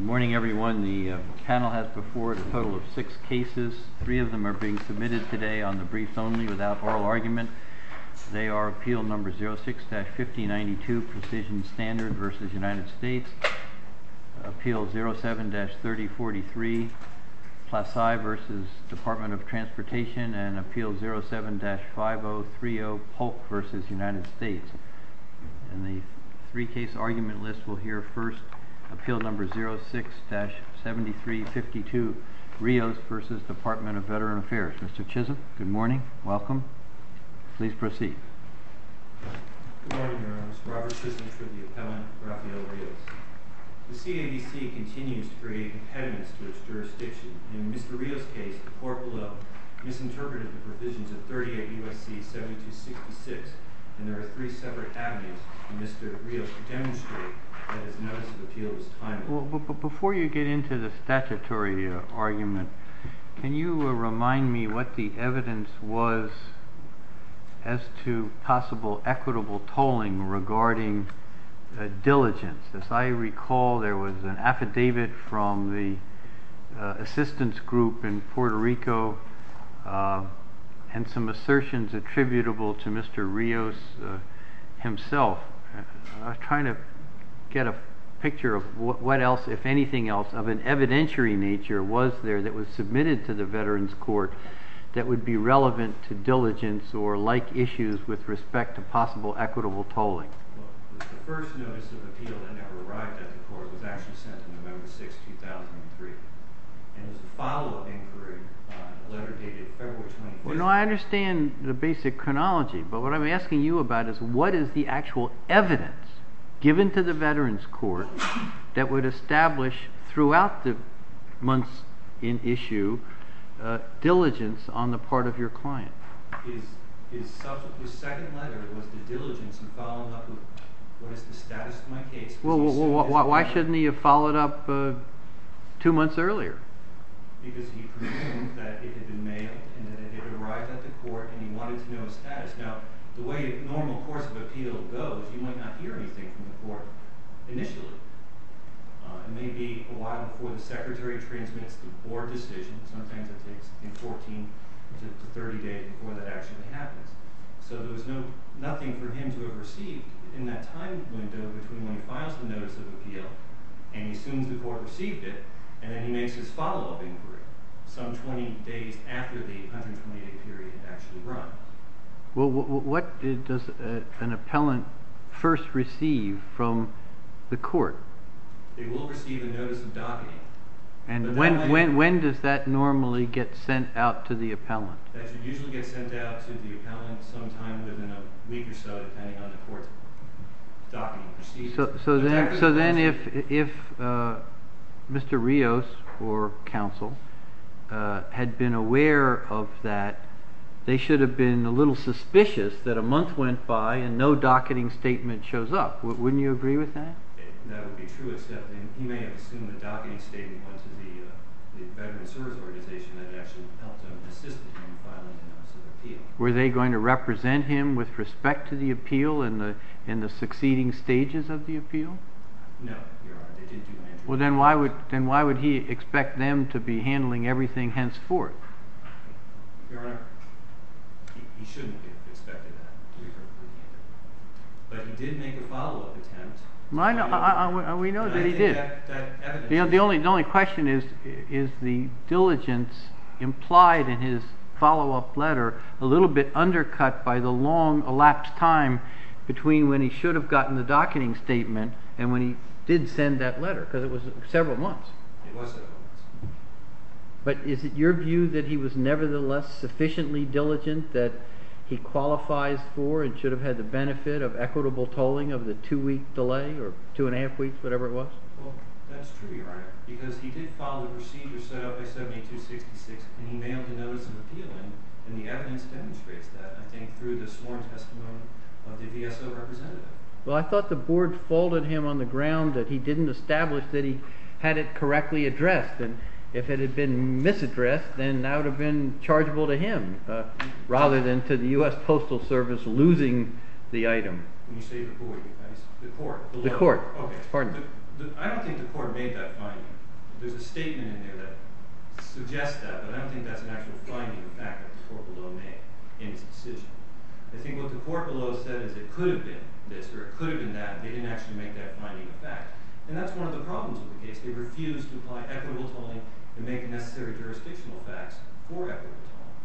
morning, everyone. The panel has before it a total of 6 cases. 3 of them are being submitted today on the briefs only without oral argument. They are appeal number 06-5092, Precision Standard v. United States, appeal 07-3043, Plasai v. Department of Transportation, and appeal 07-5030, Polk v. United States. And the 3-case argument list will hear first appeal number 06-7352, Rios v. Department of Veteran Affairs. Mr. Chisholm, good morning. Welcome. Please proceed. Good morning, Your Honor. Robert Chisholm for the appellant, Rafael Rios. The CAVC continues to create impediments to its jurisdiction. In Mr. Rios' case, the court below misinterpreted the provisions of 38 U.S.C. 7266, and there are 3 separate avenues for Mr. Rios to demonstrate that his notice of appeal was timely. Well, but before you get into the statutory argument, can you remind me what the evidence was as to possible equitable tolling regarding diligence? As I recall, there was an affidavit from the assistance group in Puerto Rico and some assertions attributable to Mr. Rios himself. I was trying to get a picture of what else, if anything else, of an evidentiary nature was there that was submitted to the Veterans Court that would be relevant to diligence or like issues with respect to possible equitable tolling. Well, the first notice of appeal that never arrived at the court was actually sent on November 6, 2003. And it was a follow-up inquiry, a letter dated February 25th. Well, no, I understand the basic chronology, but what I'm asking you about is what is the actual evidence given to the Veterans Court that would establish throughout the months in issue diligence on the part of your client? His second letter was the diligence in following up with what is the status of my case. Well, why shouldn't he have followed up 2 months earlier? Because he presumed that it had been mailed and that it had arrived at the court and he wanted to know his status. Now, the way the normal course of appeal goes, you might not hear anything from the court initially. It may be a while before the secretary transmits the board decision. Sometimes it takes 14 to 30 days before that actually happens. So there was nothing for him to have received in that time window between when he files the notice of appeal and he assumes the court received it, and then he makes his follow-up inquiry some 20 days after the 120-day period had actually run. Well, what does an appellant first receive from the court? They will receive a notice of docketing. And when does that normally get sent out to the appellant? That should usually get sent out to the appellant sometime within a week or so, depending on the court's docketing procedures. So then if Mr. Rios or counsel had been aware of that, they should have been a little suspicious that a month went by and no docketing statement shows up. Wouldn't you agree with that? That would be true, except he may have assumed the docketing statement went to the Veteran Service Organization that actually helped him, assisted him in filing the notice of appeal. Were they going to represent him with respect to the appeal in the succeeding stages of the appeal? No, Your Honor, they didn't do an entry. Well, then why would he expect them to be handling everything henceforth? Your Honor, he shouldn't have expected that, to be perfectly candid. But he did make a follow-up attempt. We know that he did. The only question is the diligence implied in his follow-up letter a little bit undercut by the long elapsed time between when he should have gotten the docketing statement and when he did send that letter, because it was several months. It was several months. But is it your view that he was nevertheless sufficiently diligent that he qualifies for and should have had the benefit of equitable tolling of the 2-week delay or 2.5 weeks, whatever it was? Well, that's true, Your Honor, because he did follow the procedure set up by 7266 and he mailed the notice of appeal, and the evidence demonstrates that, I think, through the sworn testimony of the VSO representative. Well, I thought the board faulted him on the ground that he didn't establish that he had it correctly addressed, and if it had been misaddressed, then that would have been chargeable to him rather than to the U.S. Postal Service losing the item. When you say the board, the court. The court. Okay. Pardon me. I don't think the court made that finding. There's a statement in there that suggests that, but I don't think that's an actual finding of fact that the court below made in its decision. I think what the court below said is it could have been this or it could have been that. They didn't actually make that finding of fact. And that's one of the problems with the case. They refused to apply equitable tolling and make the necessary jurisdictional facts for equitable tolling.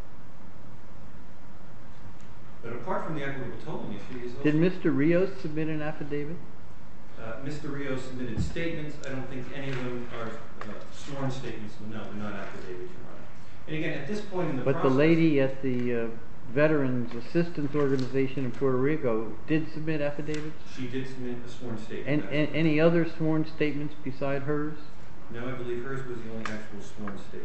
But apart from the equitable tolling issue, is also... Did Mr. Rios submit an affidavit? Mr. Rios submitted statements. I don't think any of them are sworn statements. No, they're not affidavits, Your Honor. And again, at this point in the process... But the lady at the Veterans Assistance Organization in Puerto Rico did submit affidavits? She did submit a sworn statement. And any other sworn statements beside hers? No, I believe hers was the only actual sworn statement.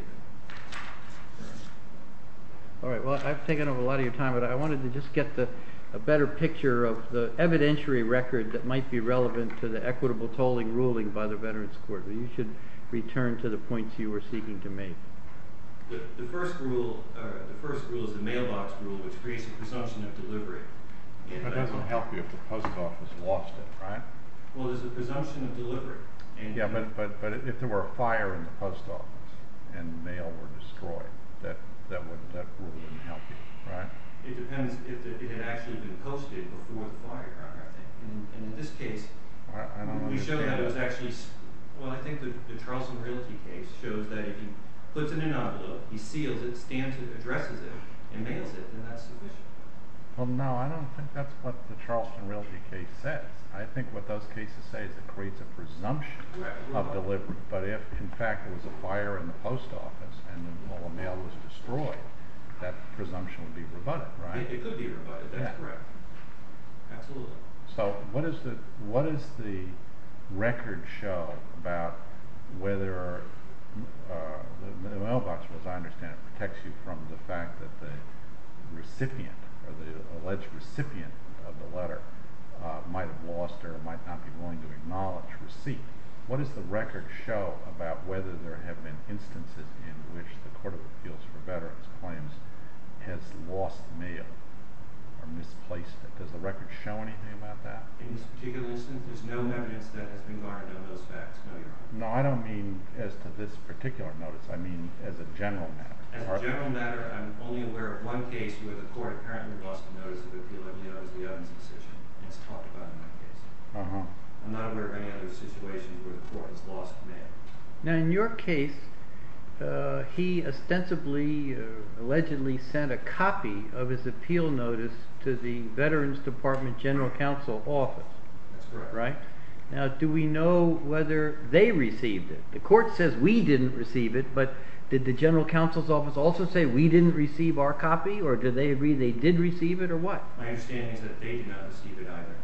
All right, well, I've taken up a lot of your time, but I wanted to just get a better picture of the evidentiary record that might be relevant to the equitable tolling ruling by the Veterans Court. You should return to the points you were seeking to make. The first rule is the mailbox rule, which creates a presumption of delivery. It doesn't help you if the post office lost it, right? Well, there's a presumption of delivery. Yeah, but if there were a fire in the post office and mail were destroyed, that rule wouldn't help you, right? It depends if it had actually been posted before the fire, Your Honor, I think. And in this case, we show that it was actually... Well, I think the Charleston Realty case shows that if he puts it in an envelope, he seals it, stamps it, addresses it, and mails it, then that's sufficient. Well, no, I don't think that's what the Charleston Realty case says. I think what those cases say is it creates a presumption of delivery. But if, in fact, there was a fire in the post office and all the mail was destroyed, that presumption would be rebutted, right? It could be rebutted, that's correct. Absolutely. So what does the record show about whether the mailbox, as I understand it, protects you from the fact that the recipient or the alleged recipient of the letter might have lost or might not be willing to acknowledge receipt? What does the record show about whether there have been instances in which the Court of Appeals for Veterans Claims has lost mail or misplaced it? Does the record show anything about that? In this particular instance, there's no evidence that has been garnered on those facts, no, Your Honor. No, I don't mean as to this particular notice. I mean as a general matter. As a general matter, I'm only aware of one case where the court apparently lost a notice of appeal. I believe that was the Evans decision, and it's talked about in that case. I'm not aware of any other situations where the court has lost mail. Now, in your case, he ostensibly, allegedly sent a copy of his appeal notice to the Veterans Department General Counsel office. That's correct. Right? Now, do we know whether they received it? The court says we didn't receive it, but did the General Counsel's office also say we didn't receive our copy, or did they agree they did receive it, or what? My understanding is that they did not receive it either.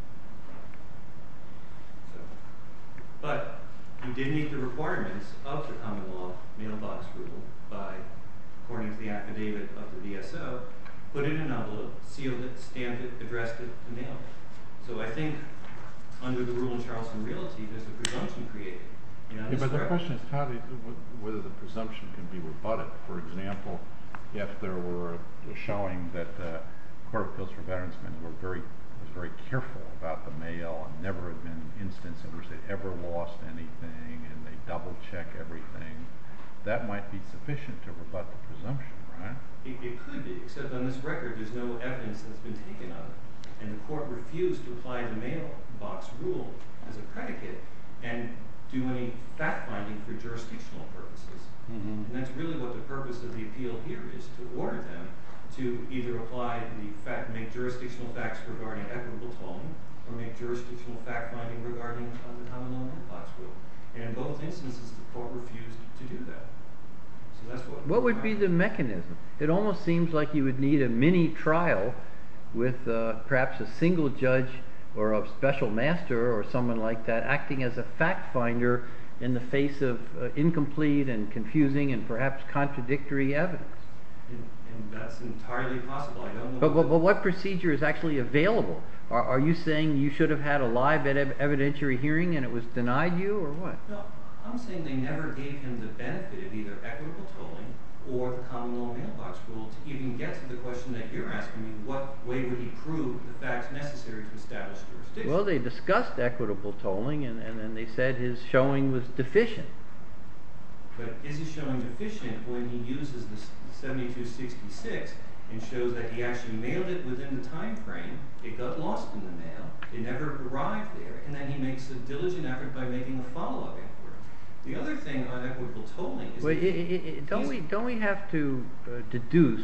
But he did meet the requirements of the common law mailbox rule by, according to the affidavit of the VSO, put it in an envelope, sealed it, stamped it, addressed it, and mailed it. So I think under the rule in Charleston Realty, there's a presumption created. But the question is whether the presumption can be rebutted. For example, if there were a showing that the Court of Appeals for Veterans was very careful about the mail and never had been an instance in which they ever lost anything and they double-check everything, that might be sufficient to rebut the presumption, right? It could be, except on this record there's no evidence that's been taken of it. And the court refused to apply the mailbox rule as a predicate and do any fact-finding for jurisdictional purposes. And that's really what the purpose of the appeal here is, to order them to either apply make jurisdictional facts regarding equitable tolling or make jurisdictional fact-finding regarding the common law mailbox rule. And in both instances, the court refused to do that. So that's what would be the mechanism? It almost seems like you would need a mini trial with perhaps a single judge or a special master or someone like that acting as a fact finder in the face of incomplete and confusing and perhaps contradictory evidence. And that's entirely possible. I don't know. But what procedure is actually available? Are you saying you should have had a live evidentiary hearing and it was denied you, or what? No, I'm saying they never gave him the benefit of either equitable tolling or the common law mailbox rule to even get to the question that you're asking me, what way would he prove the facts necessary to establish jurisdiction? Well, they discussed equitable tolling, and then they said his showing was deficient. But is he showing deficient when he uses the 7266 and shows that he actually mailed it within the time frame, it got lost in the mail, it never arrived there, and then he makes a diligent effort by making a follow-up inquiry. The other thing on equitable tolling is don't we have to deduce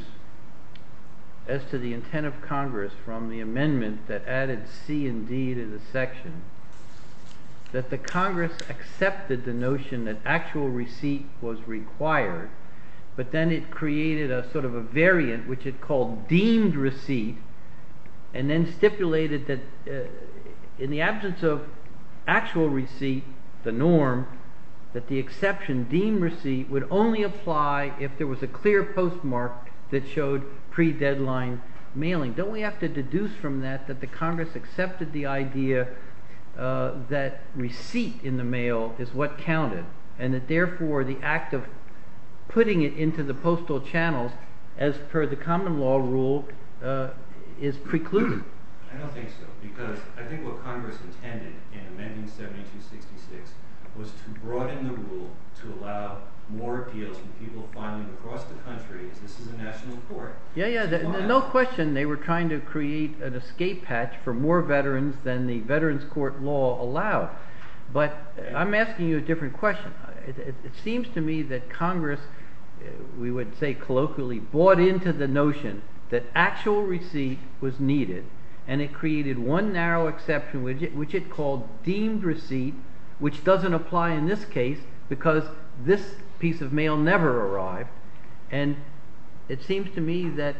as to the intent of Congress from the amendment that added C and D to the section that the Congress accepted the notion that actual receipt was required, but then it created a sort of a variant which it called deemed receipt, and then stipulated that in the absence of actual receipt, the norm, that the exception deemed receipt would only apply if there was a clear postmark that showed pre-deadline mailing. Don't we have to deduce from that the Congress accepted the idea that receipt in the mail is what counted, and that therefore the act of putting it into the postal channels as per the common law rule is precluded? I don't think so, because I think what Congress intended in amending 7266 was to broaden the rule to allow more appeals from people filing across the country, as this is a national court. No question they were trying to create an escape hatch for more veterans than the Veterans Court law allowed. But I'm asking you a different question. It seems to me that Congress, we would say colloquially, bought into the notion that actual receipt was needed, and it created one narrow exception which it called deemed receipt, which doesn't apply in this case because this piece of mail never arrived. And it seems to me that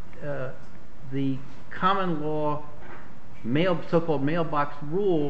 the common law so-called mailbox rule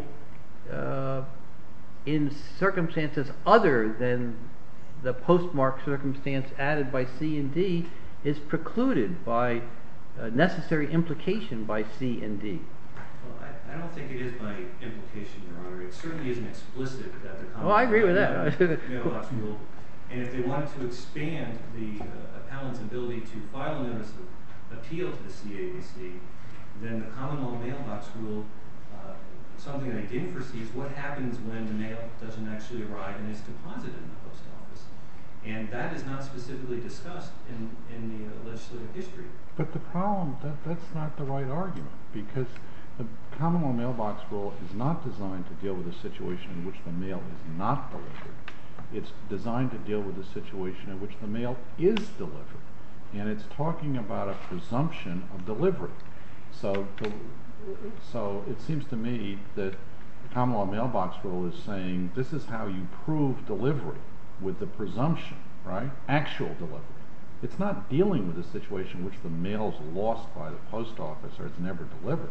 in circumstances other than the postmark circumstance added by C and D is precluded by necessary implication by C and D. Well, I don't think it is by implication, Your Honor. It certainly isn't explicit that the common I agree with that. mailbox rule. And if they wanted to expand the appellant's ability to file a notice of appeal to the CABC, then the common law mailbox rule, something they didn't foresee, is what happens when the mail doesn't actually arrive and is deposited in the post office. And that is not specifically discussed in the legislative history. But the problem, that's not the right argument, because the common law mailbox rule is not designed to deal with a situation in which the mail is not delivered. It's designed to deal with a situation in which the mail is delivered. And it's talking about a presumption of delivery. So it seems to me that the common law mailbox rule is saying this is how you prove delivery with the presumption, right? Actual delivery. It's not dealing with a situation in which the mail is lost by the post office or it's never delivered.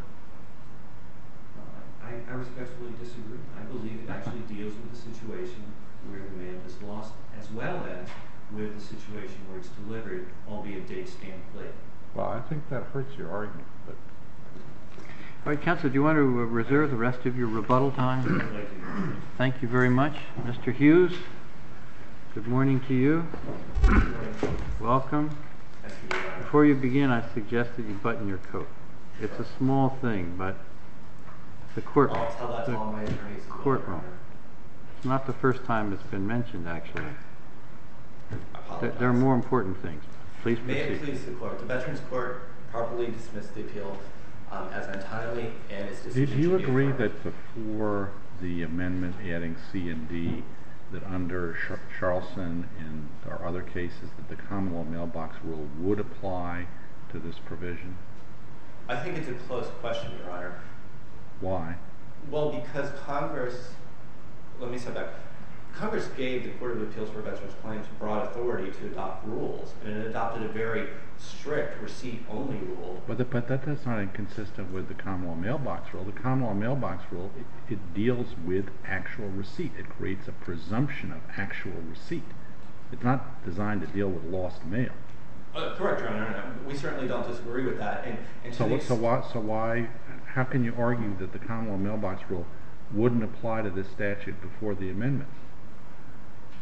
I respectfully disagree. I believe it actually deals with the situation where the mail is lost, as well as with the situation where it's delivered, albeit date stamped late. Well, I think that hurts your argument. But all right, Counsel, do you want to reserve the rest of your rebuttal time? I'd like to. Thank you very much. Mr. Hughes, good morning to you. Welcome. Before you begin, I suggest that you button your coat. It's a small thing, but the courtroom. I'll tell that to all my attorneys. Courtroom. It's not the first time it's been mentioned, actually. There are more important things. Please proceed. May it please the Court. The Veterans Court properly dismissed the appeal as untimely, and its decision do you should be agree affirmed. that before the amendment adding C and D, that under Charlson and our other cases, that the common law mailbox rule would apply to this provision? I think it's a close question, Your Honor. Why? Well, because Congress, let me step back. Congress gave the Court of Appeals for Veterans Claims broad authority to adopt rules, and it adopted a very strict receipt-only rule. But that's not inconsistent with the common law mailbox rule. The common law mailbox rule, it deals with actual receipt. It creates a presumption of actual receipt. It's not designed to deal with lost mail. Correct, Your Honor. We certainly don't disagree with that. So why? How can you argue that the common law mailbox rule wouldn't apply to this statute before the amendment?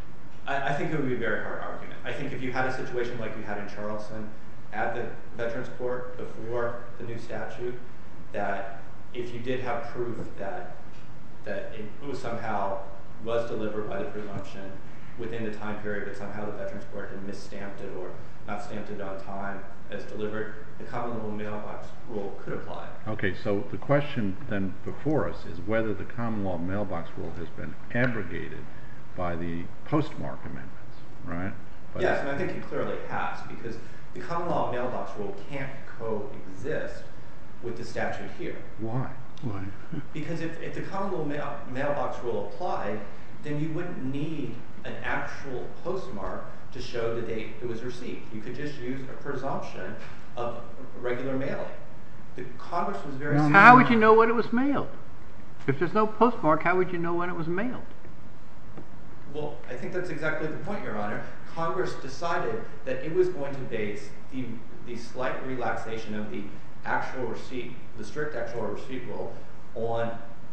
I think it would be a very hard argument. I think if you had a situation like you had in Charleston at the Veterans Court before the new statute, that if you did have proof that it was somehow was delivered by the presumption within the time period, but somehow the Veterans Court had misstamped it or not stamped it on time as delivered, the common law mailbox rule could apply. Okay, so the question then before us is whether the common law mailbox rule has been abrogated by the postmark amendments, right? Yes, and I think it clearly has, because the common law mailbox rule can't coexist with the statute here. Why? Because if the common law mailbox rule applied, then you wouldn't need an actual postmark to show the date it was received. You could just use a presumption of regular mailing. The Congress was very... How would you know when it was mailed? If there's no postmark, how would you know when it was mailed? Well, I think that's exactly the point, Your Honor. Congress decided that it was going to base the slight relaxation of the actual receipt, the strict actual receipt rule, on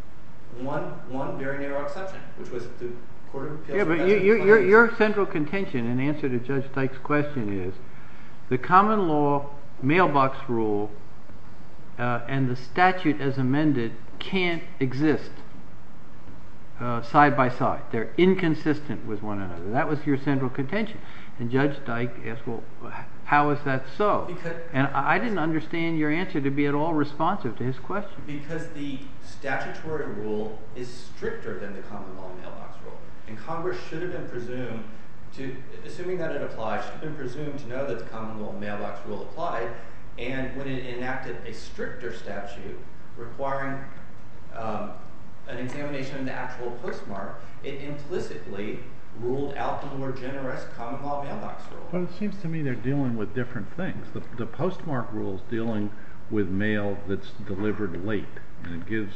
one very narrow exception, which was the Court of Appeals. Yeah, but your central contention in answer to Judge Dyke's question is the common law mailbox rule and the statute as amended can't exist side by side. They're inconsistent with one another. That was your central contention. And Judge Dyke asked, well, how is that so? And I didn't understand your answer to be at all responsive to his question. Because the statutory rule is stricter than the common law mailbox rule. And Congress should have been presumed to, assuming that it applies, should have been presumed to know that the common law mailbox rule applied. And when it enacted a stricter statute requiring an examination of the actual postmark, it implicitly ruled out the more generous common law mailbox rule. Well, it seems to me they're dealing with different things. The postmark rule is dealing with mail that's delivered late, and it gives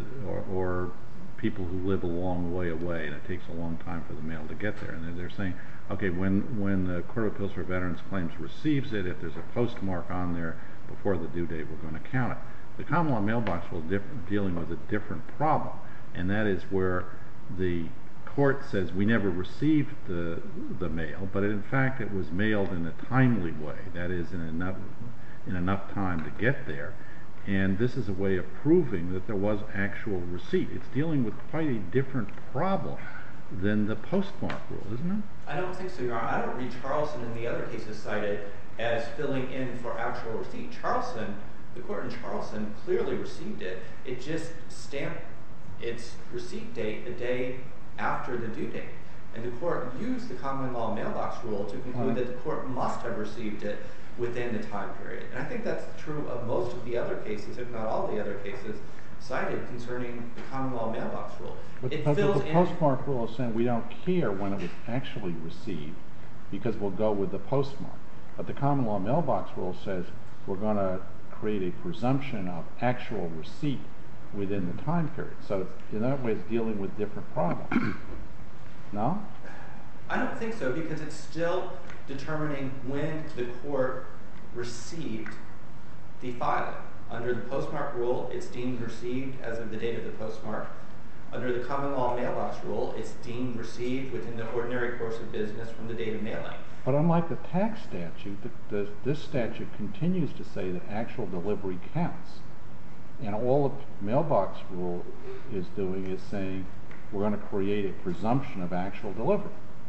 or people who live a long way away, and it takes a long time for the mail to get there. And they're saying, okay, when the Court of Appeals for Veterans Claims receives it, if there's a postmark on there before the due date, we're going to count it. The common law mailbox rule is dealing with a different problem, and that is where the court says we never received the mail, but in fact it was mailed in a timely way, that is in enough time to get there, and this is a way of proving that there was actual receipt. It's dealing with quite a different problem than the postmark rule, isn't it? I don't think so, Your Honor. I don't read Charleston and the other cases cited as filling in for actual receipt. The court in Charleston clearly received it. It just stamped its receipt date the day after the due date. And the court used the common law mailbox rule to conclude that the court must have received it within the time period. And I think that's true of most of the other cases, if not all the other cases cited concerning the common law mailbox rule. But the postmark rule is saying we don't care when it was actually received because we'll go with the postmark. But the common law mailbox rule says we're going to create a presumption of actual receipt within the time period. So in that way it's dealing with different problems. No? I don't think so, because it's still determining when the court received the filing. Under the postmark rule, it's deemed received as of the date of the postmark. Under the common law mailbox rule, it's deemed received within the ordinary course of business from the date of mailing. But unlike the tax statute, this statute continues to say that actual delivery counts. And all the mailbox rule is doing is saying we're going to create a presumption of actual delivery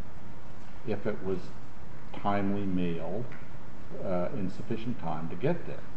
if it was timely mailed in sufficient time to get there.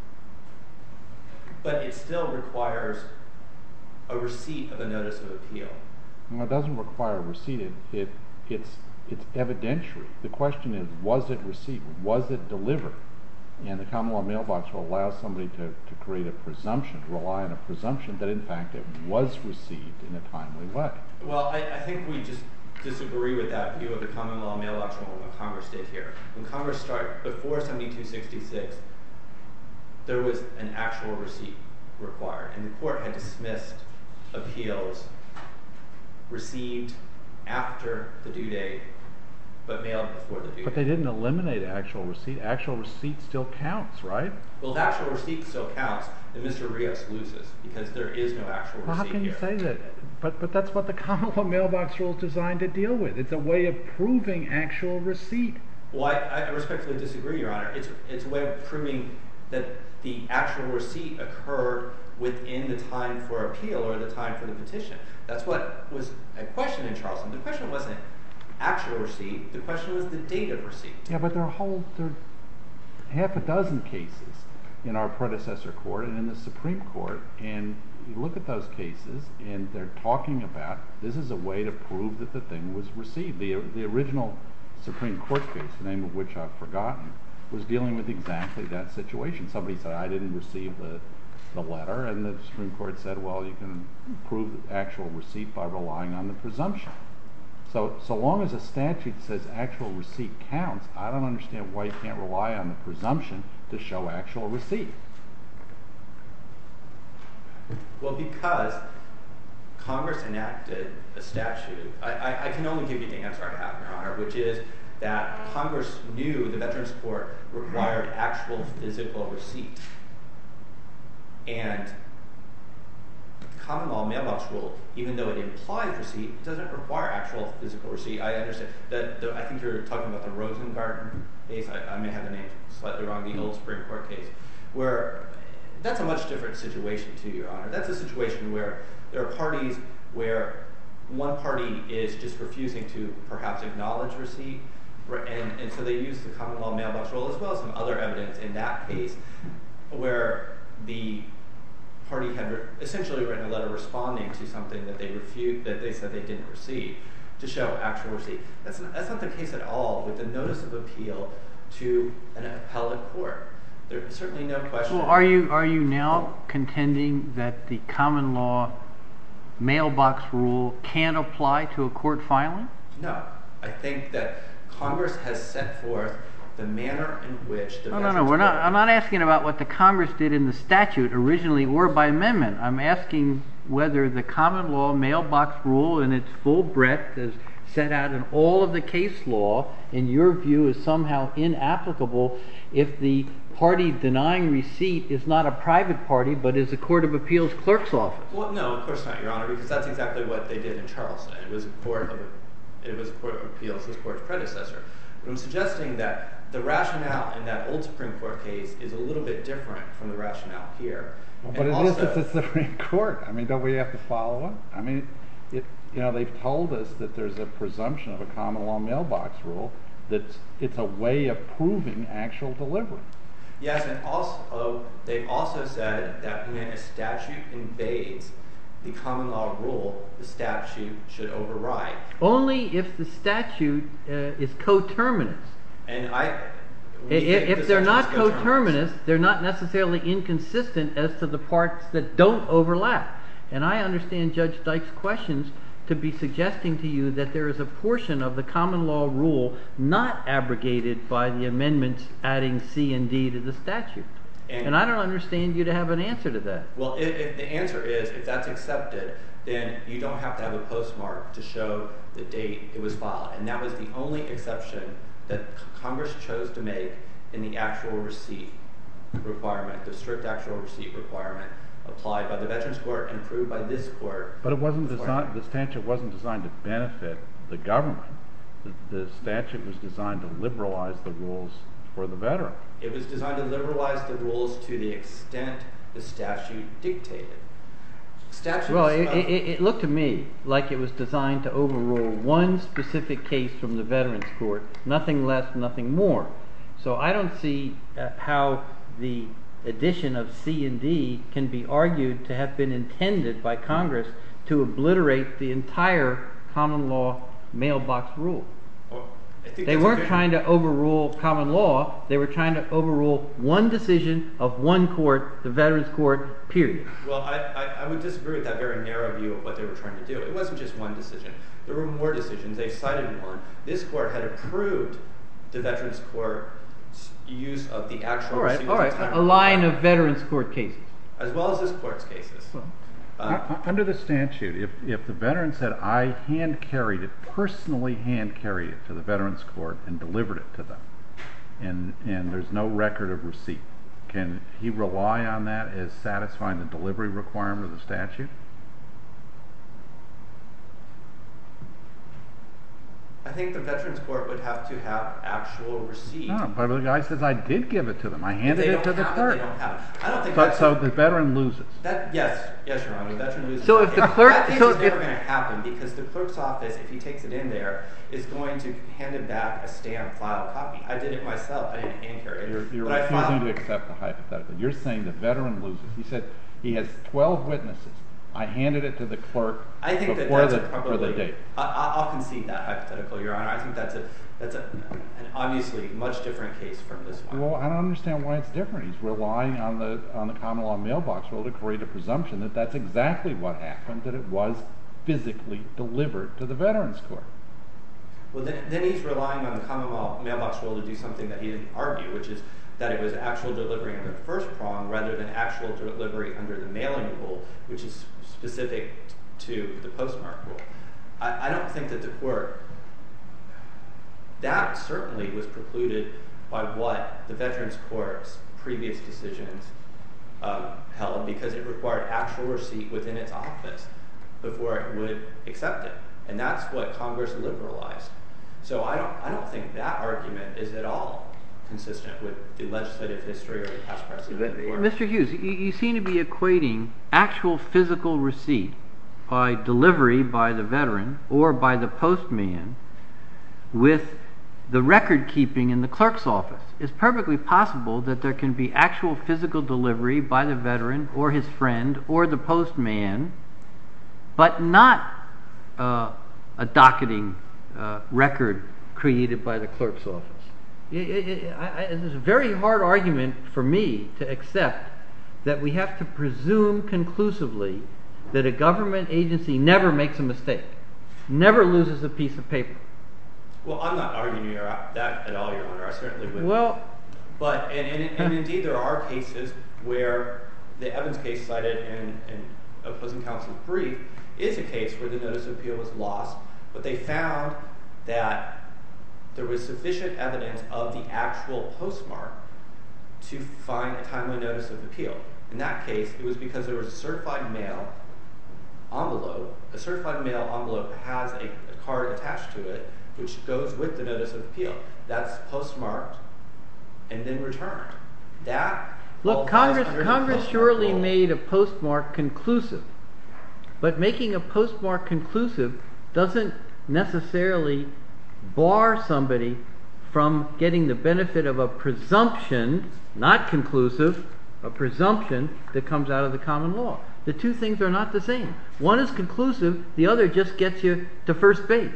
But it still requires a receipt of a notice of appeal. No, it doesn't require a receipt. It's evidentiary. The question is, was it received? Was it delivered? And the common law mailbox will allow somebody to create a presumption, rely on a presumption that in fact it was received in a timely way. Well, I think we just disagree with that view of the common law mailbox rule and what Congress did here. When Congress started, before 7266, there was an actual receipt required, and the court had dismissed appeals received after the due date but mailed before the due date. But they didn't eliminate actual receipt. Actual receipt still counts, right? Well, the actual receipt still counts, then Mr. Rios loses because there is no actual receipt Well, how can you here. say that? But that's what the common law mailbox rule is designed to deal with. It's a way of proving actual receipt. Well, I respectfully disagree, Your Honor. It's a way of proving that the actual receipt occurred within the time for appeal or the time for the petition. That's what was a question in Charleston. The question wasn't actual receipt. The question was the date of receipt. Yeah, but there are half a dozen cases in our predecessor court and in the Supreme Court, and you look at those cases, and they're talking about this is a way to prove that the thing was received. The original Supreme Court case, the name of which I've forgotten, was dealing with exactly that situation. Somebody said, I didn't receive the letter, and the Supreme Court said, well, you can prove actual receipt by relying on the presumption. So long as a statute says actual receipt counts, I don't understand why you can't rely on the presumption to show actual receipt. Well, because Congress enacted a statute. I can only give you the answer I have, Your Honor, which is that Congress knew the Veterans Court required actual physical receipt. And the common law mailbox rule, even though it implies receipt, doesn't require actual physical receipt. I understand that. I think you're talking about the Rosengarten case. I may have the name slightly wrong, the old Supreme Court case, where that's a much different situation too, Your Honor. That's a situation where there are parties where one party is just refusing to perhaps acknowledge receipt, and so they use the common law mailbox rule as well as some other evidence in that case where the party had essentially written a letter responding to something that they said they didn't receive to show actual receipt. That's not the case at all with the notice of appeal to an appellate court. There's certainly no question. Well, are you now contending that the common law mailbox rule can't apply to a court filing? No. I think that Congress has set forth the manner in which the Veterans Court... I'm not asking about what the Congress did in the statute originally or by amendment. I'm asking whether the common law mailbox rule in its full breadth as set out in all of the case law, in your view, is somehow inapplicable if the party denying receipt is not a private party but is a Court of Appeals clerk's office. Well, no, of course not, Your Honor, because that's exactly what they did in Charleston. It was a Court of Appeals, this court's predecessor. But I'm suggesting that the rationale in that old Supreme Court case is a little bit different from the rationale here. But it's the Supreme Court. I mean, don't we have to follow it? I mean, they've told us that there's a presumption of a common law mailbox rule that it's a way of proving actual delivery. Yes, and also they've also said that when a statute invades the common law rule, the statute should override. Only if the statute is coterminous. And if they're not coterminous, they're not necessarily inconsistent as to the parts that don't overlap. And I understand Judge Dyke's questions to be suggesting to you that there is a portion of the common law rule not abrogated by the amendments adding C and D to the statute. And I don't understand you to have an answer to that. Well, if the answer is, if that's accepted, then you don't have to have a postmark to show the date it was filed. And that was the only exception that Congress chose to make in the actual receipt requirement, the strict actual receipt requirement applied by the Veterans Court and approved by this court. But the statute wasn't designed to benefit the government. The statute was designed to liberalize the rules for the veteran. It was designed to liberalize the rules to the extent the statute dictated. It looked to me like it was designed to overrule one specific case from the Veterans Court, nothing less, nothing more. So I don't see how the addition of C and D can be argued to have been intended by Congress to obliterate the entire common law mailbox rule. They weren't trying to overrule common law. They were trying to overrule one decision of one court, the Veterans Court, period. Well, I would disagree with that very narrow view of what they were trying to do. It wasn't just one decision. There were more decisions. They cited one. This court had approved the Veterans Court's use of the actual receipt. All right. A line of Veterans Court cases. As well as this court's cases. Under the statute, if the veteran said, I personally hand-carried it to the Veterans Court and delivered it to them, and there's no record of receipt, can he rely on that as satisfying the delivery requirement of the statute? I think the Veterans Court would have to have actual receipt. No, but the guy says, I did give it to them. I handed it to the clerk. They don't have it. I don't think So the veteran loses. Yes, Your Honor. The veteran loses. So if the clerk, that case is never going to happen because the clerk's office, if he takes it in there, is going to hand him back a stamped file copy. I did it myself. I didn't hand carry it. You're refusing to accept the hypothetical. You're saying the veteran loses. He said he has 12 witnesses. I handed it to the clerk before the date. I'll concede that hypothetical, Your Honor. I think that's an obviously much different case from this one. Well, I don't understand why it's different. He's relying on the common law mailbox rule to create a presumption that that's exactly what happened, that it was physically delivered to the Veterans Court. Well, then he's relying on the common law mailbox rule to do something that he didn't argue, which is that it was actual delivery under the first prong rather than actual delivery under the mailing rule, which is specific to the postmark rule. I don't think that the court, that certainly was precluded by what the Veterans Court's previous decisions held, because it required actual receipt within its office before it would accept it. And that's what Congress liberalized. So I don't think that argument is at all consistent with the legislative history or the past precedent of the court. Mr. Hughes, you seem to be equating actual physical receipt by delivery by the veteran or by the postman with the record keeping in the clerk's office. It's perfectly possible that there can be actual physical delivery by the veteran or his friend or the postman, but not a docketing record created by the clerk's office. It's a very hard argument for me to accept that we have to presume conclusively that a government agency never makes a mistake, never loses a piece of paper. Well, I'm not arguing that at all, Your Honor. I certainly wouldn't. Well, but and indeed there are cases where the Evans case cited in opposing counsel's brief is a case where the notice of appeal was lost, but they found that there was sufficient evidence of the actual postmark to find a timely notice of appeal. In that case, it was because there was a certified mail envelope. A certified mail envelope has a card attached to it, which goes with the notice of appeal. That's postmarked and then returned. Look, Congress surely made a postmark conclusive, but making a postmark conclusive doesn't necessarily bar somebody from getting the benefit of a presumption, not conclusive, a presumption that comes out of the common law. The two things are not the same. One is conclusive, the other just gets you to first base.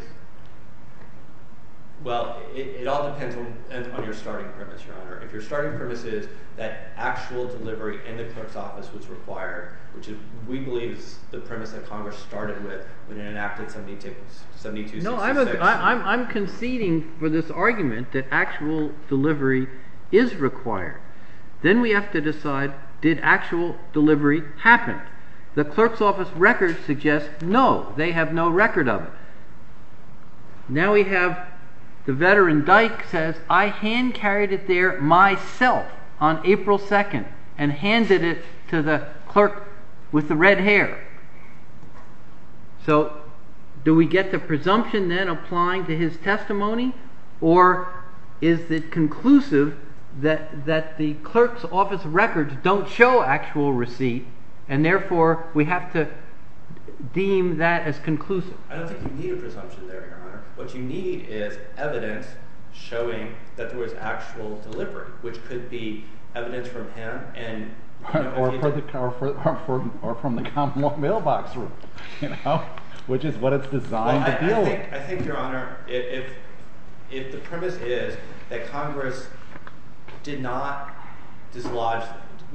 Well, it all depends on your starting premise, Your Honor. If your starting premise is that actual delivery in the clerk's office was required, which we believe is the premise that Congress started with when it enacted 7266. No, I'm conceding for this argument that actual delivery is required. Then we have to decide, did actual delivery happen? The clerk's office record suggests no, they have no record of it. Now we have the veteran Dyke says, I hand carried it there myself on April 2nd and handed it to the clerk with the red hair. So do we get the presumption then applying to his testimony, or is it conclusive that the clerk's office records don't show actual receipt and therefore we have to deem that as conclusive? I don't think you need a presumption there, Your Honor. What you need is evidence showing that there was actual delivery, which could be evidence from him and or from the common law mailbox rule, which is what it's designed to deal with. I think, Your Honor, if the premise is that Congress did not dislodge,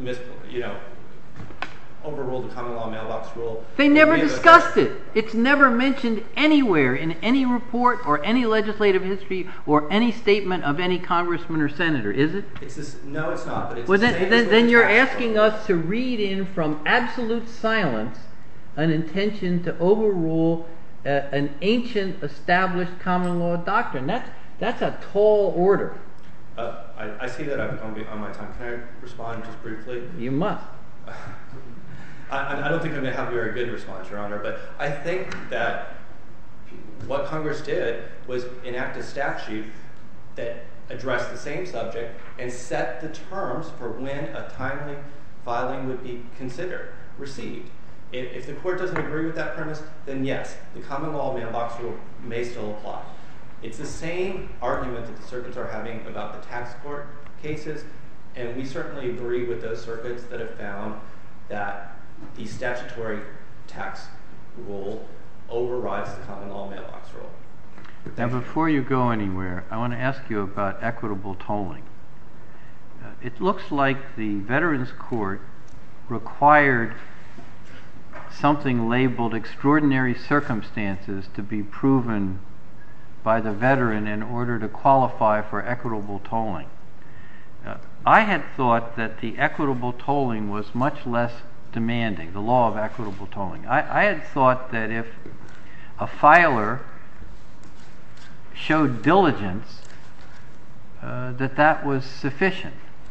overrule the common law mailbox rule. They never discussed it. It's never mentioned anywhere in any report or any legislative history or any statement of any congressman or senator, is it? No, it's not. But it's well, then you're asking us to read in from absolute silence an intention to overrule an ancient established common law doctrine. That's a tall order. I see that I'm on my time. Can I respond just briefly? You must. I don't think I'm going to have a very good response, Your Honor, but I think that what Congress did was enact a statute that addressed the same subject and set the terms for when a timely filing would be considered received. If the court doesn't agree with that premise, then yes, the common law mailbox rule may still apply. It's the same argument that the circuits are having about the tax court cases, and we certainly agree with those circuits that have found that the statutory tax rule overrides the common law mailbox rule. Now, before you go anywhere, I want to ask you about equitable tolling. It looks like the Veterans Court required something labeled extraordinary circumstances to be proven by the veteran in order to qualify for equitable tolling. I had thought that the equitable tolling was much less demanding, the law of equitable tolling. I had thought that if a filer showed diligence, that was sufficient.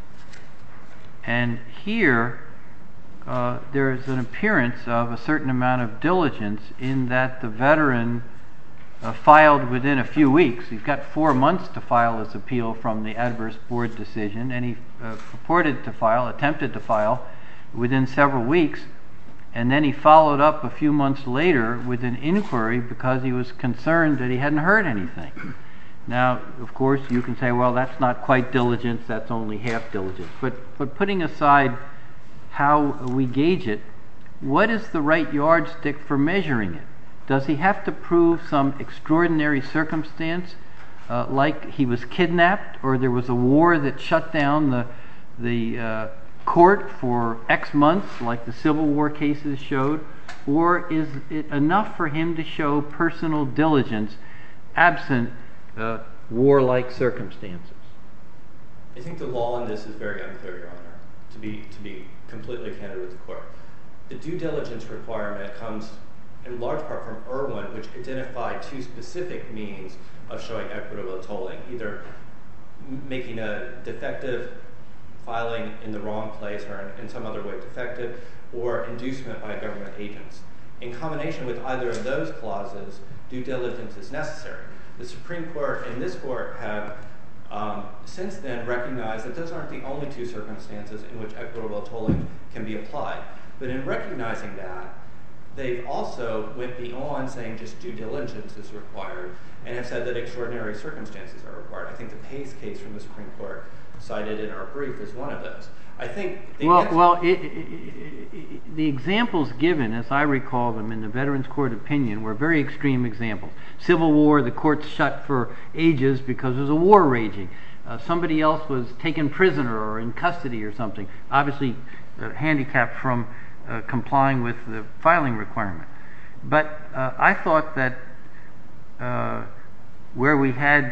And here, there is an appearance of a certain amount of diligence in that the veteran filed within a few weeks. He's got 4 months to file his appeal from the adverse board decision, and he attempted to file within several weeks, and then he followed up a few months later with an inquiry because he was concerned that he hadn't heard anything. Now, of course, you can say, well, that's not quite diligence, that's only half diligence. But putting aside how we gauge it, what is the right yardstick for measuring it? Does he have to prove some extraordinary circumstance, like he was kidnapped or there was a war that shut down the court for X months, like the Civil War cases showed? Or is it enough for him to show personal diligence absent warlike circumstances? I think the law on this is very unclear, Your Honor, to be completely candid with the court. The due diligence requirement comes in large part from Irwin, which identified 2 specific means of showing equitable tolling, either making a defective filing in the wrong place or in some other way defective, or inducement by government agents. In combination with either of those clauses, due diligence is necessary. The Supreme Court and this court have since then recognized that those aren't the only 2 circumstances in which equitable tolling can be applied. But in recognizing that, they've also went beyond saying just due diligence is required and have said that extraordinary circumstances are required. I think the Pace case from the Supreme Court cited in our brief is one of those. I think the examples given, as I recall them in the Veterans Court opinion, were very extreme examples. Civil War, the courts shut for ages because there was a war raging. Somebody else was taken prisoner or in custody or something, obviously handicapped from complying with the filing requirement. But I thought that where we had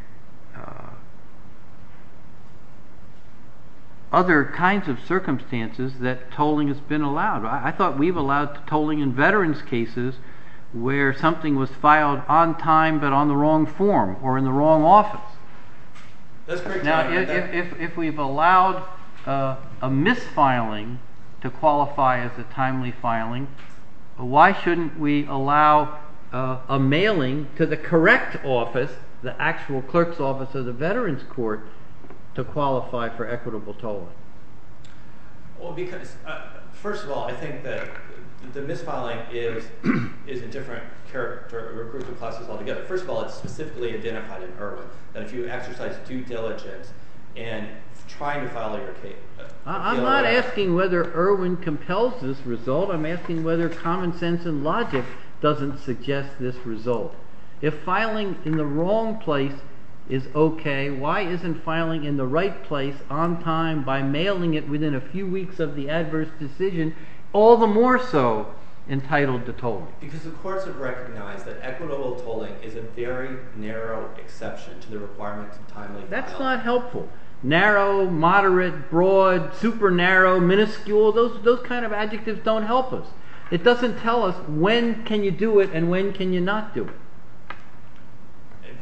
other kinds of circumstances that tolling has been allowed. I thought we've allowed tolling in veterans cases where something was filed on time but on the wrong form or in the wrong office. That's correct. Now, if we've allowed a misfiling to qualify as a timely filing, why shouldn't we allow a mailing to the correct office, the actual clerk's office of the Veterans Court, to qualify for equitable tolling? Well, because first of all, I think that the misfiling is a different character or group of classes altogether. First of all, it's specifically identified in Irwin that if you exercise due diligence in trying to file your case, I'm not asking whether Irwin compels this result. I'm asking whether common sense and logic doesn't suggest this result. If filing in the wrong place is okay, why isn't filing in the right place on time by mailing it within a few weeks of the adverse decision all the more so entitled to tolling? Because the courts have recognized that equitable tolling is a very narrow exception to the requirement of timely filing. That's not helpful. Narrow, moderate, broad, super narrow, minuscule, those kind of adjectives don't help us. It doesn't tell us when can you do it and when can you not do it.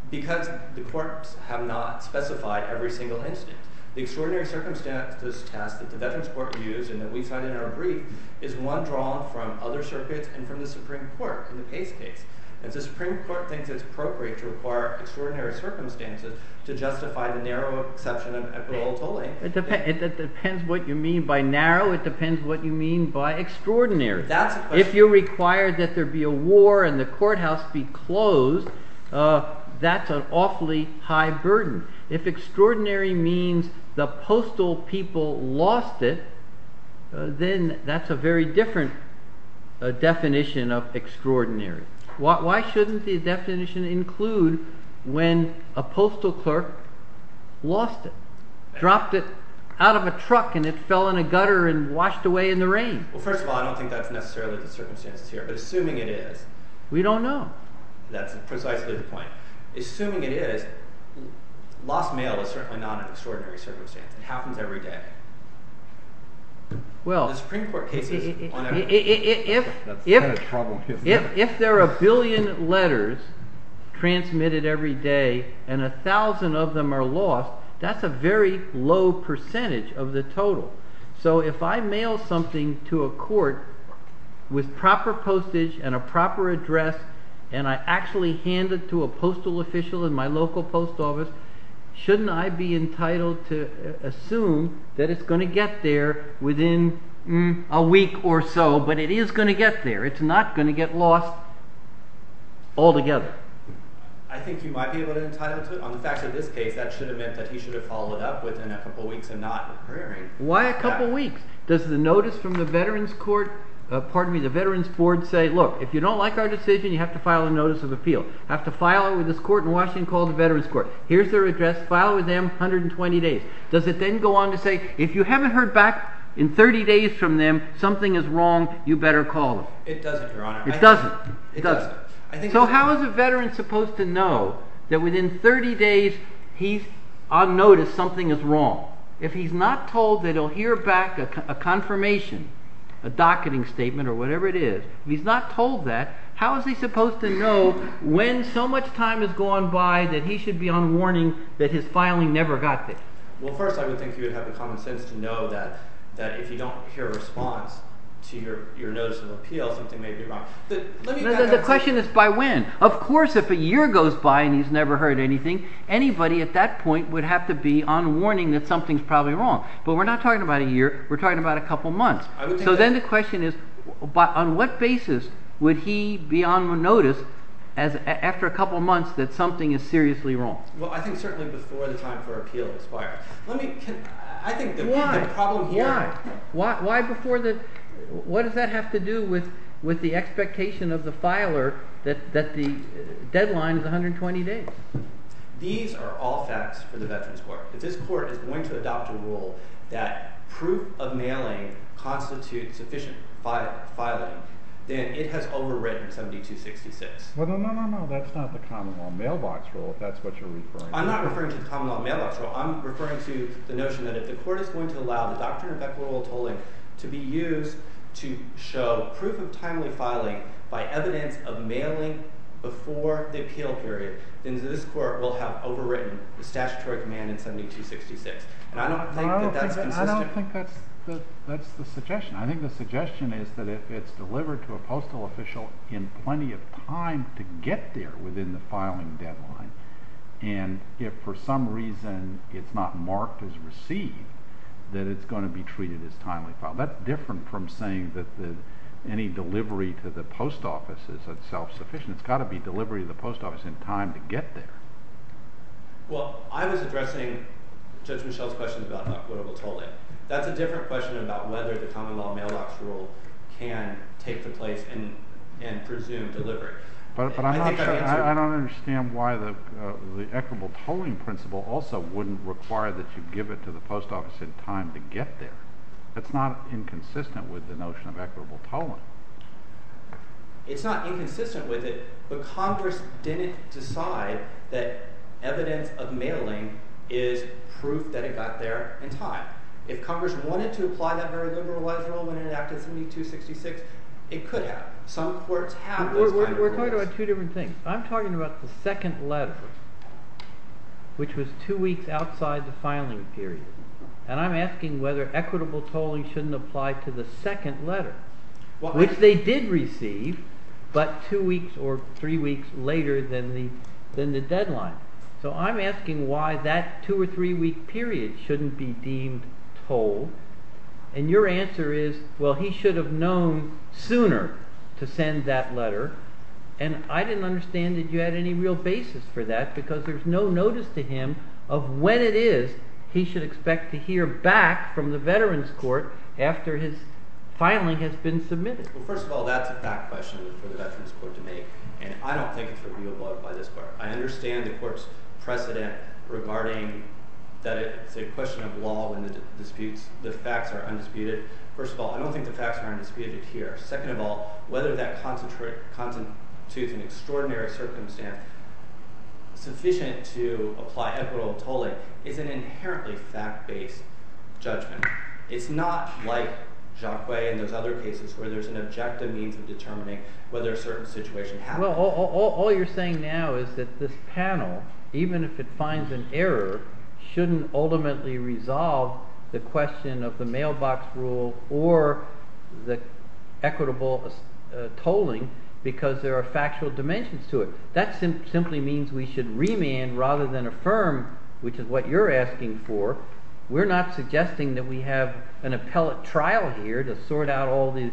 Because the courts have not specified every single incident. The extraordinary circumstances test that the Veterans Court used and that we cited in our brief is one drawn from other circuits and from the Supreme Court in the Pace case. And the Supreme Court thinks it's appropriate to require extraordinary circumstances to justify the narrow exception of equitable tolling. It depends what you mean by narrow. It depends what you mean by extraordinary. That's a question. If you require that there be a war and the courthouse be closed, that's an awfully high burden. If extraordinary means the postal people lost it, then that's a very different definition of extraordinary. Why shouldn't the definition include when a postal clerk lost it, dropped it out of a truck and it fell in a gutter and washed away in the rain? Well, first of all, I don't think that's necessarily the circumstances here, but assuming it is. We don't know. That's precisely the point. Assuming it is, lost mail is certainly not an extraordinary circumstance. It happens every day. Well, the Supreme Court cases on if there are 1 billion letters transmitted every day and 1,000 of them are lost, that's a very low percentage of the total. So if I mail something to a court with proper postage and a proper address, and I actually hand it to a postal official in my local post office, shouldn't I be entitled to assume that it's going to get there within a week or so, but it is going to get there. It's not going to get lost altogether. I think you might be able to entitle to it. On the facts of this case, that should have meant that he should have followed up within a couple of weeks and not hearing. Why a couple of weeks? Does the notice from the Veterans Court, the Veterans Board say, look, if you don't like our decision, you have to file a notice of appeal. Have to file it with this court in Washington called the Veterans Court. Here's their address. File it with them, 120 days. Does it then go on to say, if you haven't heard back in 30 days from them, something is wrong, you better call them? It doesn't, Your Honor. It doesn't. It doesn't. So how is a veteran supposed to know that within 30 days he's on notice something is wrong? If he's not told that he'll hear back a confirmation, a docketing statement or whatever it is, if he's not told that, how is he supposed to know when so much time has gone by that he should be on warning that his filing never got there? Well, first I would think you would have the common sense to know that if you don't hear a response to your notice of appeal, something may be wrong. The question is by when? Of course, if a year goes by and he's never heard anything, anybody at that point would have to be on warning that something's probably wrong. But we're not talking about a year, we're talking about a couple months. So then the question is, on what basis would he be on notice after a couple months that something is seriously wrong? Well, I think certainly before the time for appeal expires. I think the problem here... Why before the... What does that have to do with the expectation of the filer that the deadline is 120 days? These are all facts for the Veterans Court. If this court is going to adopt a rule that proof of mailing constitutes sufficient filing, then it has overwritten 7266. Well, no, that's not the common law mailbox rule, if that's what you're referring to. I'm not referring to the common law mailbox rule. I'm referring to the notion that if the court is going to allow the doctrine of equitable tolling to be used to show proof of timely filing by evidence of mailing before the appeal period, then this court will have overwritten the statutory command in 7266. And I don't think that's consistent. I don't think that's the suggestion. I think the suggestion is that if it's delivered to a postal official in plenty of time to get there within the filing deadline, and if for some reason it's not marked as received, that it's going to be treated as timely filed. That's different from saying that any delivery to the post office is self-sufficient. It's got to be delivery to the post office in time to get there. Well, I was addressing Judge Michel's questions about equitable tolling. That's a different question about whether the common law mailbox rule can take the place and presume delivery. But I'm not sure. I don't understand why the equitable tolling principle also wouldn't require that you give it to the post office in time to get there. That's not inconsistent with the notion of equitable tolling. It's not inconsistent with it, but Congress didn't decide that evidence of mailing is proof that it got there in time. If Congress wanted to apply that very liberalized rule when it enacted 7266, it could have. Some courts have those kind of rules. We're talking about two different things. I'm talking about the second letter which was 2 weeks outside the filing period. And I'm asking whether equitable tolling shouldn't apply to the second letter, which they did receive, but 2 weeks or 3 weeks later than the deadline. So I'm asking why that 2 or 3 week period shouldn't be deemed tolled. And your answer is, well, he should have known sooner to send that letter. And I didn't understand that you had any real basis for that, because there's no notice to him of when it is he should expect to hear back from the Veterans Court after his filing has been submitted. Well, first of all, that's a fact question for the Veterans Court to make, and I don't think it's reviewable by this court. I understand the court's precedent regarding that it's a question of law when the facts are undisputed. First of all, I don't think the facts are undisputed here. Second of all, whether that constitutes an extraordinary circumstance sufficient to apply equitable tolling is an inherently fact-based judgment. It's not like Jacques and those other cases where there's an objective means of determining whether a certain situation happens. Well, all you're saying now is that this panel, even if it finds an error, shouldn't ultimately resolve the question of the mailbox rule or the equitable tolling, because there are factual dimensions to it. That simply means we should remand rather than affirm, which is what you're asking for. We're not suggesting that we have an appellate trial here to sort out all the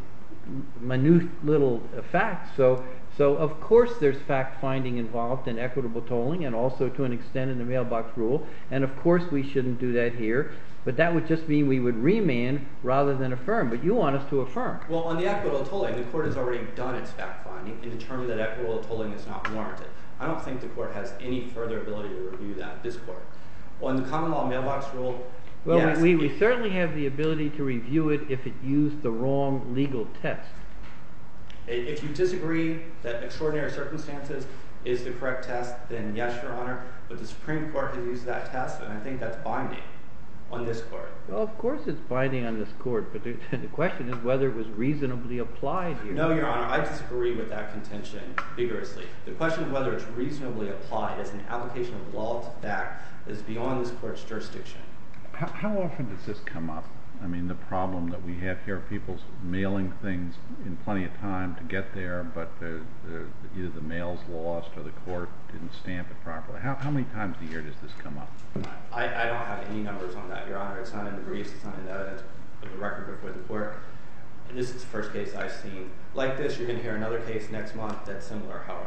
minute little facts. So of course there's fact-finding involved in equitable tolling, and also to an extent in the mailbox rule, and of course we shouldn't do that here. But that would just mean we would remand rather than affirm. But you want us to affirm. Well, on the equitable tolling, the court has already done its fact-finding and determined that equitable tolling is not warranted. I don't think the court has any further ability to review that, this court. On the common law mailbox rule, well, yes, we certainly have the ability to review it if it used the wrong legal test. If you disagree that extraordinary circumstances is the correct test, then yes, Your Honor. But the Supreme Court has used that test, and I think that's binding on this court. Well, of course it's binding on this court, but the question is whether it was reasonably applied here. No, Your Honor, I disagree with that contention vigorously. The question of whether it's reasonably applied as an application of law to fact is beyond this court's jurisdiction. How often does this come up? I mean, the problem that we have here, people mailing things in plenty of time to get there, but either the mail's lost or the court didn't stamp it properly. How many times a year does this come up? I don't have any numbers on that, Your Honor. It's not in the briefs. It's not in the evidence of the record before the court. And this is the first case I've seen. Like this, you're going to hear another case next month that's similar, however.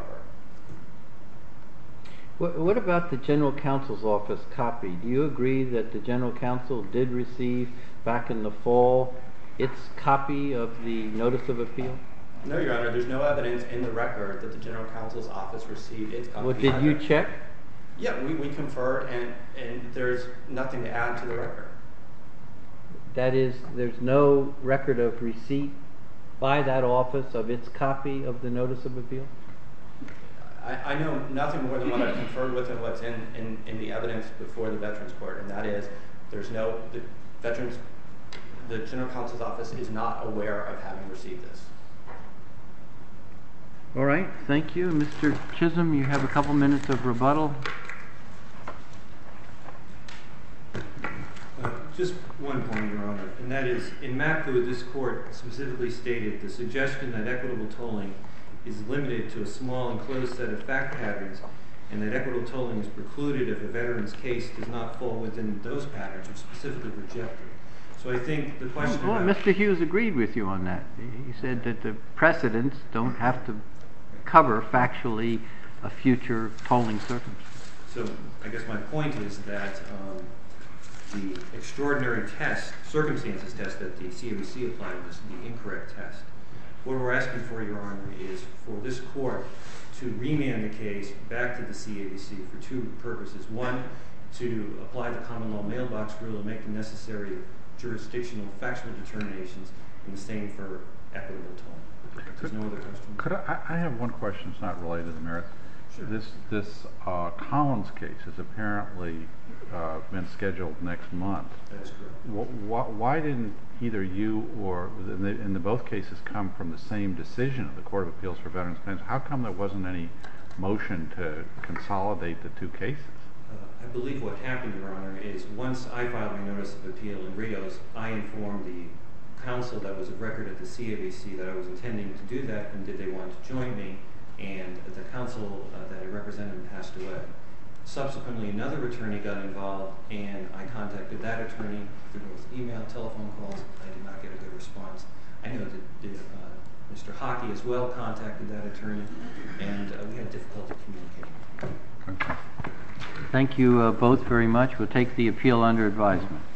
What about the General Counsel's office copy? Do you agree that the General Counsel did receive back in the fall its copy of the Notice of Appeal? No, Your Honor. There's no evidence in the record that the General Counsel's office received its copy. Well, did you check? Yeah, we conferred, and there's nothing to add to the record. That is, there's no record of receipt by that office of its copy of the Notice of Appeal? I know nothing more than what I've conferred with and what's in the evidence before the Veterans Court, and that is the General Counsel's office is not aware of having received this. All right, thank you. Mr. Chisholm, you have a couple minutes of rebuttal. Just one point, Your Honor, and that is, in MACLU, this court specifically stated the suggestion that equitable tolling is limited to a small enclosed set of fact patterns, and that equitable tolling is precluded if a veteran's case does not fall within those patterns or specifically rejected. So I think the question about... Mr. Hughes agreed with you on that. He said that the precedents don't have to cover factually a future tolling circumstance. So I guess my point is that the extraordinary circumstances test that the CAVC applied was the incorrect test. What we're asking for, Your Honor, is for this court to remand the case back to the CAVC for two purposes. One, to apply the common law mailbox rule and make the necessary jurisdictional factual determinations, and the same for equitable tolling. There's no other question. I have one question that's not related to the merits. Sure. This Collins case has apparently been scheduled next month. That is correct. Why didn't either you or, and both cases come from the same decision of the Court of Appeals for Veterans Claims, how come there wasn't any motion to consolidate the two cases? I believe what happened, Your Honor, is once I filed my notice of appeal in Rios, I informed the counsel that was of record at the CABC that I was intending to do that and did they want to join me, and the counsel that I represented passed away. Subsequently, another attorney got involved, and I contacted that attorney through both email, telephone calls. I did not get a good response. I know that Mr. Hockey as well contacted that attorney, and we had difficulty communicating. Okay. Thank you both very much. We'll take the appeal under advisement.